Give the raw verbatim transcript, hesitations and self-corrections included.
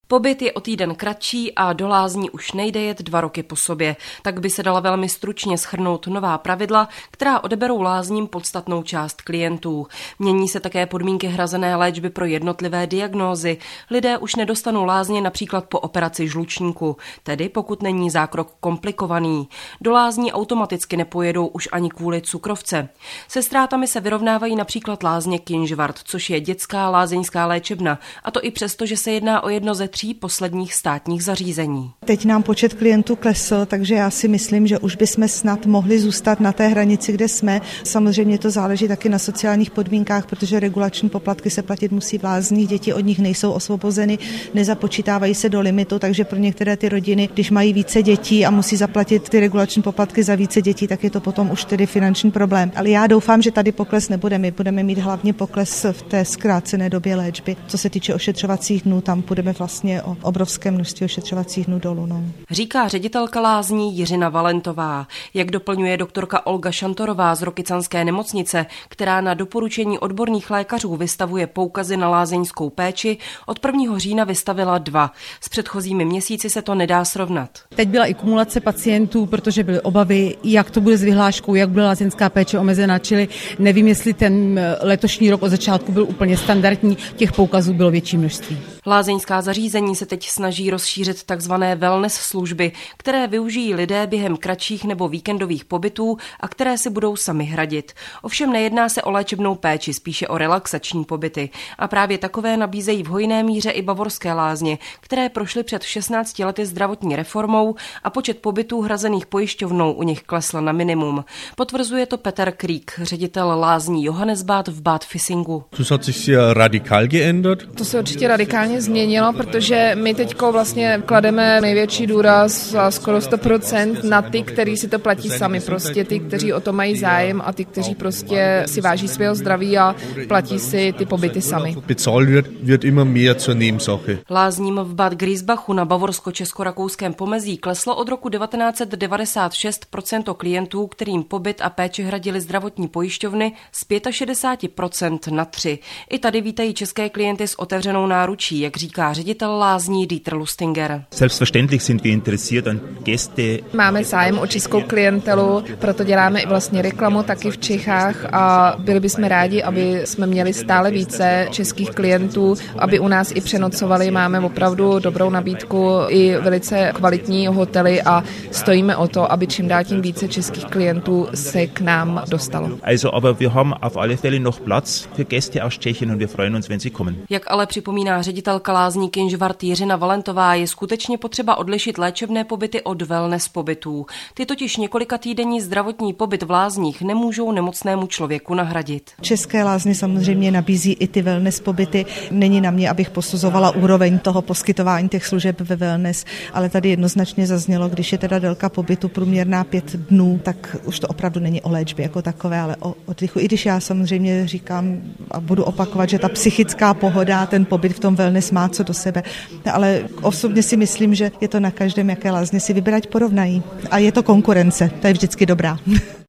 Pobyt je o týden kratší a do lázní už nejde jet dva roky po sobě. Tak by se dala velmi stručně shrnout nová pravidla, která odeberou lázním podstatnou část klientů. Mění se také podmínky hrazené léčby pro jednotlivé diagnózy. Lidé už nedostanou lázně například po operaci žlučníku, tedy pokud není zákrok komplikovaný. Do lázní automaticky nepojedou už ani kvůli cukrovce. Se ztrátami se vyrovnávají například lázně Kynžvart, což je dětská lázeňská léčebna, a to i přesto, že se jedná o jedno ze tří posledních státních zařízení. Teď nám počet klientů klesl, takže já si myslím, že už bychom snad mohli zůstat na té hranici, kde jsme. Samozřejmě to záleží taky na sociálních podmínkách, protože regulační poplatky se platit musí v lázních, děti od nich nejsou osvobozeny, nezapočítávají se do limitu, takže pro některé ty rodiny, když mají více dětí a musí zaplatit ty regulační poplatky za více dětí, tak je to potom už tedy finanční problém. Ale já doufám, že tady pokles nebude. My budeme mít hlavně pokles v té zkrácené době léčby. Co se týče ošetřovacích dnů, tam půjdeme vlastně o obrovské množství ošetřovacích dnů dolů. No. Říká ředitelka lázní Jiřina Valentová. Jak doplňuje doktorka Olga Šantorová z Rokycanské nemocnice, která na doporučení odborných lékařů vystavuje poukazy na lázeňskou péči, od prvního října vystavila dva. S předchozími měsíci se to nedá srovnat. Teď byla i kumulace pacientů, protože byly obavy, jak to bude s vyhláškou, jak bude lázeňská péče omezena, čili nevím, jestli ten letošní rok od začátku byl úplně standardní, těch poukazů bylo větší množství. Lázeňská zařízení se teď snaží rozšířit takzvané wellness služby, které využijí lidé během kratších nebo víkendových pobytů a které si budou sami hradit. Ovšem nejedná se o léčebnou péči, spíše o relaxační pobyty. A právě takové nabízejí v hojné míře i bavorské lázně, které prošly před šestnácti lety zdravotní reformou a počet pobytů hrazených pojišťovnou u nich klesl na minimum. Potvrzuje to Peter Krieg, ředitel lázní Johannesbad v Bad Vissingu. Das hat sich sehr radikal geändert. To se určitě radikálně změnilo, protože my teďko vlastně klademe největší důraz a skoro sto procent na ty, kteří si to platí sami, prostě ty, kteří o to mají zájem a ty, kteří prostě si váží svého zdraví a platí si ty pobyty sami. Bezahlt wird, wird immer mehr zur Nebensache. Lázním v Bad Griesbachu na bavorsko-česko-rakouském pomezí kleslo od roku devatenáct set devadesát šest procento klientů, kterým pobyt a péči hradili zdravotní pojišťovny, z šedesát pět procent na tři. I tady vítají české klienty s otevřenou náručí, jak říká ředitel lázní Dieter Lustinger. Selbstverständlich sind wir interessiert an Gäste. Máme zájem o českou klientelu, proto děláme i vlastně reklamu taky v Čechách a byli bychom rádi, aby jsme měli stále více českých klientů, aby u nás i přenocovali. Máme opravdu dobrou nabídku i velice kvalitní hotely a stojíme o to, aby čím dál tím více českých klientů se k nám dostalo. Also, aber wir haben auf alle Fälle noch Platz für Gäste aus Tschechien und wir freuen uns, wenn sie kommen. Jak ale připomíná ředitelka lázní Kynžvart Jiřina Valentová, je skutečně potřeba odlišit léčebné pobyty od wellness pobytů. Ty totiž několika týdenní zdravotní pobyt v lázních nemůžou nemocnému člověku nahradit. České lázně samozřejmě nabízí i ty wellness pobyty. Není na mě, abych posuzovala úroveň toho poskytování těch služeb ve wellness, ale tady jednoznačně zaznělo, když je teda délka pobytu průměrná pět dnů, tak už to opravdu není o léčbě jako takové, ale o oddychu. I když já samozřejmě říkám a budu opakovat, že ta psychická pohoda, ten pobyt v tom wellness má co do sebe, ale osobně si myslím, že je to na každém, jaké lázně si vybrat porovnají. A je to konkurence, to je vždycky dobrá.